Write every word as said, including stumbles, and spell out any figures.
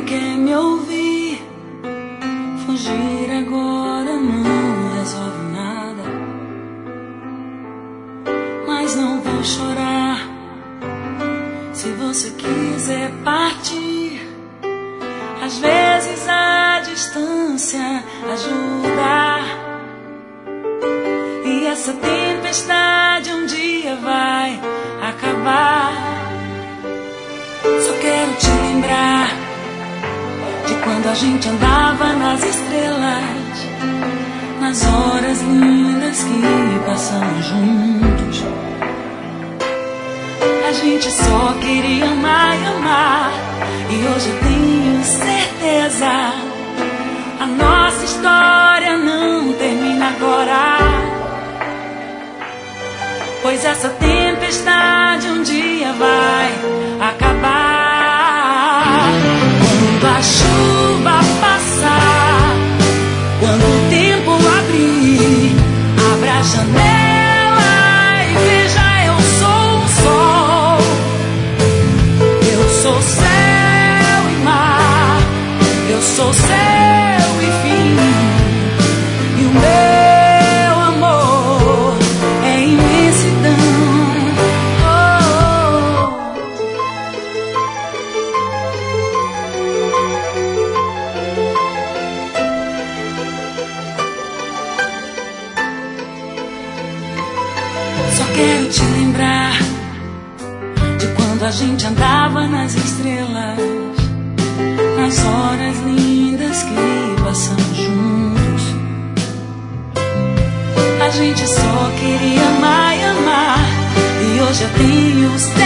quer me ouvir. Fugir agora não resolve nada, mas não vou chorar. Se você quiser partir, às vezes a distância ajuda. E essa tempestade um dia vai acabar. Só quero te lembrar de quando a gente andava nas estrelas, nas horas lindas que passamos juntos. A gente só queria amar e amar, e hoje eu tenho certeza, a nossa história não termina agora. Pois essa tempestade um dia vai acabar. Quando a chuva passar, quando o tempo abrir, abra a janela e veja, eu sou o sol. Eu sou céu e mar, eu sou céu e fim, e o meu amor é imensidão. Oh, oh. Só quero te lembrar de quando a gente andava nas estrelas, nas horas lindas que passamos juntos. A gente só queria amar e amar, e hoje eu tenho certeza,